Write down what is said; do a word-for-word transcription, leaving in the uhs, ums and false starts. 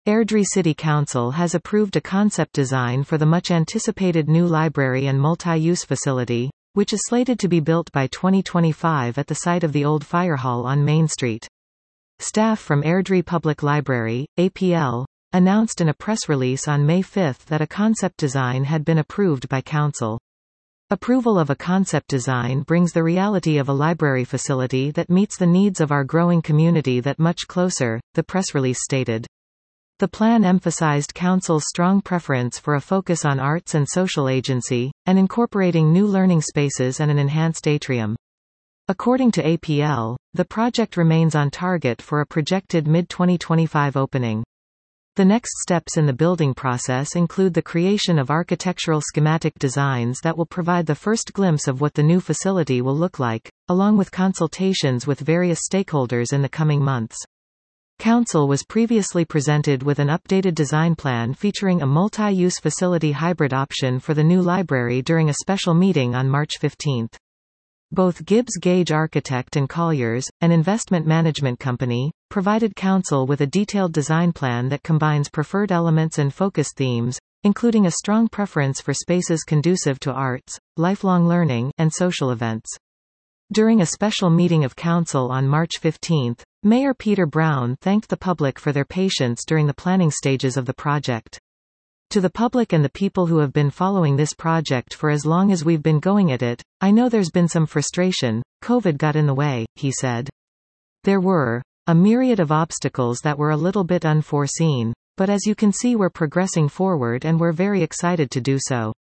Airdrie City Council has approved a concept design for the much-anticipated new library and multi-use facility, which is slated to be built by twenty twenty-five at the site of the old fire hall on Main Street. Staff from Airdrie Public Library, A P L, announced in a press release on May fifth that a concept design had been approved by Council. Approval of a concept design brings the reality of a library facility that meets the needs of our growing community that much closer, the press release stated. The plan emphasized Council's strong preference for a focus on arts and social agency, and incorporating new learning spaces and an enhanced atrium. According to A P L, the project remains on target for a projected mid twenty twenty-five opening. The next steps in the building process include the creation of architectural schematic designs that will provide the first glimpse of what the new facility will look like, along with consultations with various stakeholders in the coming months. Council was previously presented with an updated design plan featuring a multi-use facility hybrid option for the new library during a special meeting on March fifteenth. Both Gibbs Gage Architect and Colliers, an investment management company, provided Council with a detailed design plan that combines preferred elements and focus themes, including a strong preference for spaces conducive to arts, lifelong learning, and social events. During a special meeting of Council on March fifteenth, Mayor Peter Brown thanked the public for their patience during the planning stages of the project. To the public and the people who have been following this project for as long as we've been going at it, I know there's been some frustration. COVID got in the way, he said. There were a myriad of obstacles that were a little bit unforeseen, but as you can see we're progressing forward and we're very excited to do so.